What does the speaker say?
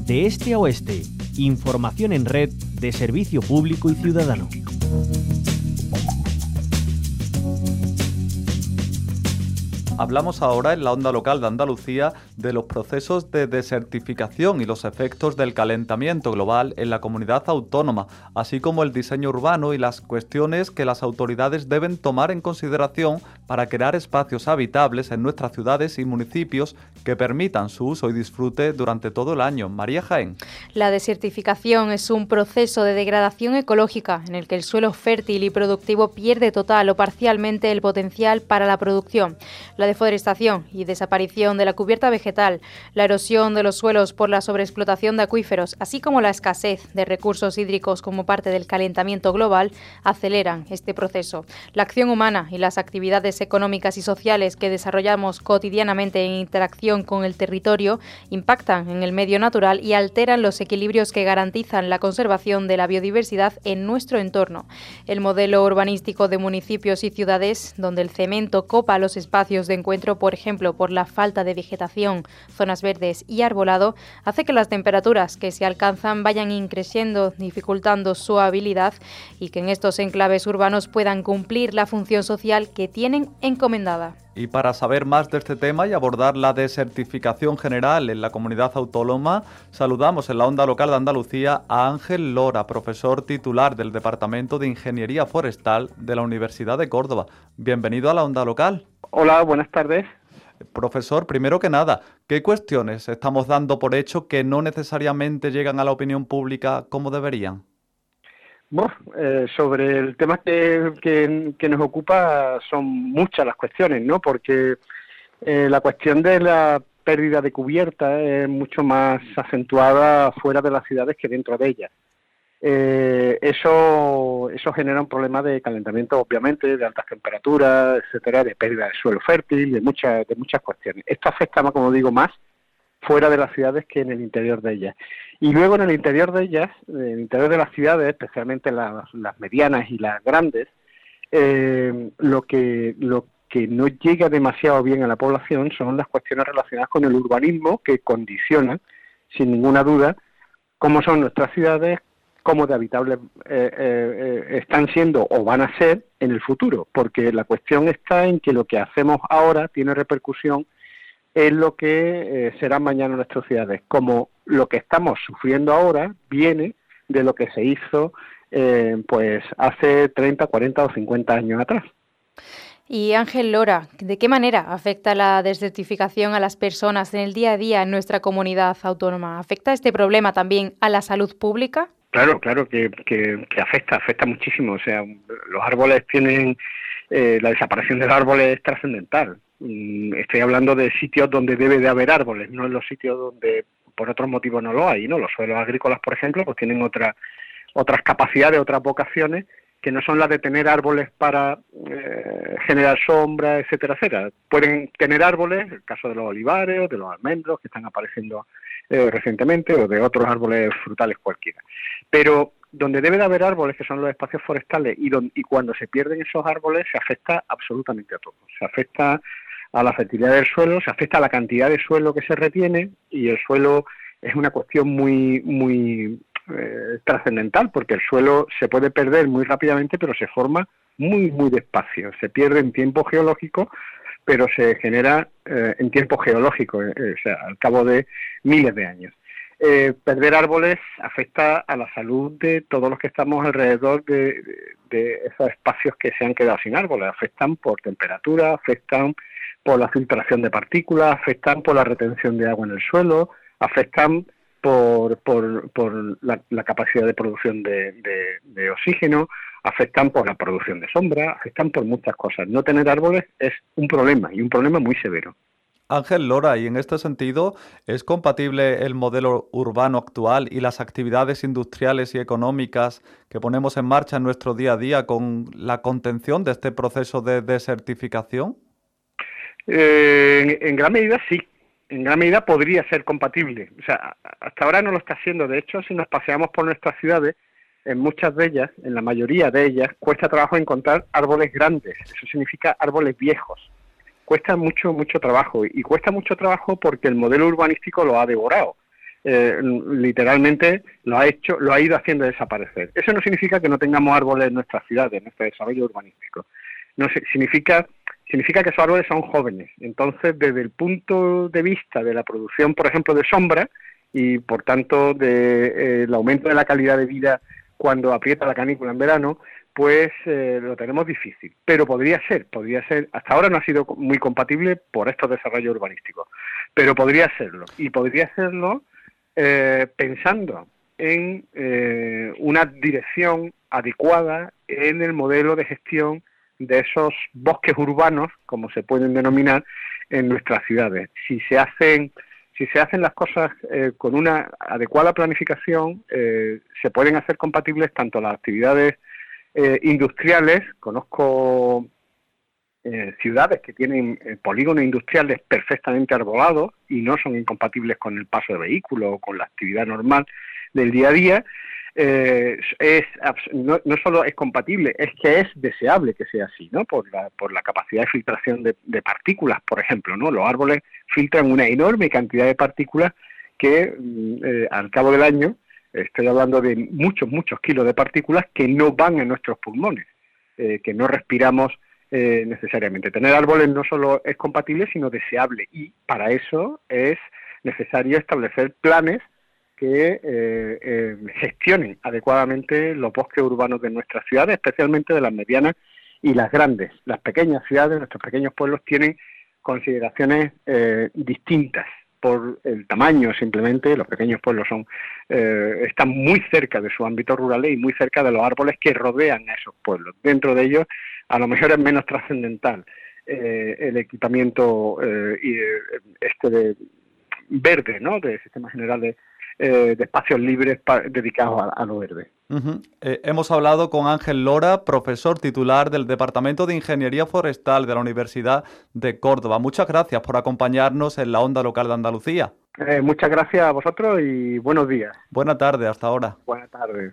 De este a oeste, información en red de servicio público y ciudadano. Hablamos ahora en la onda local de Andalucía de los procesos de desertificación y los efectos del calentamiento global en la comunidad autónoma, así como el diseño urbano y las cuestiones que las autoridades deben tomar en consideración para crear espacios habitables en nuestras ciudades y municipios que permitan su uso y disfrute durante todo el año. María Jaén. La desertificación es un proceso de degradación ecológica en el que el suelo fértil y productivo pierde total o parcialmente el potencial para la producción. La deforestación y desaparición de la cubierta vegetal, la erosión de los suelos por la sobreexplotación de acuíferos, así como la escasez de recursos hídricos como parte del calentamiento global, aceleran este proceso. La acción humana y las actividades económicas y sociales que desarrollamos cotidianamente en interacción con el territorio impactan en el medio natural y alteran los equilibrios que garantizan la conservación de la biodiversidad en nuestro entorno. El modelo urbanístico de municipios y ciudades, donde el cemento copa los espacios de encuentro, por ejemplo, por la falta de vegetación, zonas verdes y arbolado, hace que las temperaturas que se alcanzan vayan increciendo, dificultando su habilidad y que en estos enclaves urbanos puedan cumplir la función social que tienen encomendada. Y para saber más de este tema y abordar la desertificación general en la comunidad autónoma, saludamos en la onda local de Andalucía a Ángel Lora, profesor titular del Departamento de Ingeniería Forestal de la Universidad de Córdoba. Bienvenido a la onda local. Hola, buenas tardes. Profesor, primero que nada, ¿qué cuestiones estamos dando por hecho que no necesariamente llegan a la opinión pública como deberían? Bueno, sobre el tema que nos ocupa son muchas las cuestiones, ¿no? Porque la cuestión de la pérdida de cubierta es mucho más acentuada fuera de las ciudades que dentro de ellas. Eso genera un problema de calentamiento, obviamente, de altas temperaturas, etcétera, de pérdida de suelo fértil, de muchas cuestiones. Esto afecta, como digo, más fuera de las ciudades que en el interior de ellas. Y luego en el interior de ellas, en el interior de las ciudades, especialmente las medianas y las grandes, lo que no llega demasiado bien a la población son las cuestiones relacionadas con el urbanismo que condicionan, sin ninguna duda, cómo son nuestras ciudades, cómo de habitables están siendo o van a ser en el futuro, porque la cuestión está en que lo que hacemos ahora tiene repercusión en lo que serán mañana nuestras ciudades, como lo que estamos sufriendo ahora viene de lo que se hizo pues hace 30, 40 o 50 años atrás. Y Ángel Lora, ¿de qué manera afecta la desertificación a las personas en el día a día en nuestra comunidad autónoma? ¿Afecta este problema también a la salud pública? Claro que afecta muchísimo. O sea, los árboles tienen, la desaparición de los árboles es trascendental. Estoy hablando de sitios donde debe de haber árboles, no en los sitios donde por otros motivos no lo hay, ¿no? Los suelos agrícolas, por ejemplo, pues tienen otras capacidades, otras vocaciones que no son las de tener árboles para generar sombra, etcétera, etcétera. Pueden tener árboles, el caso de los olivares o de los almendros que están apareciendo recientemente, o de otros árboles frutales cualquiera. Pero donde debe de haber árboles, que son los espacios forestales, y cuando se pierden esos árboles, se afecta absolutamente a todo. Se afecta a la fertilidad del suelo, se afecta a la cantidad de suelo que se retiene, y el suelo es una cuestión muy trascendental, porque el suelo se puede perder muy rápidamente, pero se forma muy despacio. Se pierde en tiempo geológico, pero se genera en tiempo geológico, o sea, al cabo de miles de años. Perder árboles afecta a la salud de todos los que estamos alrededor de esos espacios que se han quedado sin árboles. Afectan por temperatura, afectan por la filtración de partículas, afectan por la retención de agua en el suelo, afectan por la capacidad de producción de oxígeno, afectan por la producción de sombra, afectan por muchas cosas. No tener árboles es un problema, y un problema muy severo. Ángel Lora, y en este sentido, ¿es compatible el modelo urbano actual y las actividades industriales y económicas que ponemos en marcha en nuestro día a día con la contención de este proceso de desertificación? En gran medida sí, en gran medida podría ser compatible. O sea, hasta ahora no lo está haciendo. De hecho, si nos paseamos por nuestras ciudades, en muchas de ellas, en la mayoría de ellas, cuesta trabajo encontrar árboles grandes. Eso significa árboles viejos. Cuesta mucho trabajo, y cuesta mucho trabajo porque el modelo urbanístico lo ha devorado. literalmente lo ha ido haciendo desaparecer. Eso no significa que no tengamos árboles en nuestras ciudades, en nuestro desarrollo urbanístico. No significa que esos árboles son jóvenes. Entonces, desde el punto de vista de la producción, por ejemplo, de sombra, y por tanto el aumento de la calidad de vida cuando aprieta la canícula en verano, pues lo tenemos difícil. Pero podría ser, hasta ahora no ha sido muy compatible por estos desarrollos urbanísticos, pero podría serlo, y podría serlo pensando en una dirección adecuada en el modelo de gestión de esos bosques urbanos, como se pueden denominar, en nuestras ciudades. Si se hacen las cosas con una adecuada planificación, se pueden hacer compatibles tanto las actividades industriales. Conozco ciudades que tienen polígonos industriales perfectamente arbolados y no son incompatibles con el paso de vehículos o con la actividad normal del día a día. No solo es compatible, es que es deseable que sea así, ¿no? Por la capacidad de filtración de partículas, por ejemplo, ¿no? Los árboles filtran una enorme cantidad de partículas que al cabo del año, estoy hablando de muchos kilos de partículas que no van en nuestros pulmones, que no respiramos necesariamente. Tener árboles no solo es compatible, sino deseable, y para eso es necesario establecer planes que gestionen adecuadamente los bosques urbanos de nuestras ciudades, especialmente de las medianas y las grandes. Las pequeñas ciudades, nuestros pequeños pueblos, tienen consideraciones distintas por el tamaño. Simplemente los pequeños pueblos están muy cerca de sus ámbitos rurales y muy cerca de los árboles que rodean a esos pueblos. Dentro de ellos, a lo mejor es menos trascendental el equipamiento de verde, ¿no? De sistema general de espacios libres dedicados a lo verde. Hemos hablado con Ángel Lora, profesor titular del Departamento de Ingeniería Forestal de la Universidad de Córdoba. Muchas gracias por acompañarnos en la Onda Local de Andalucía. Muchas gracias a vosotros y buenos días. Buena tarde, hasta ahora. Buenas tardes.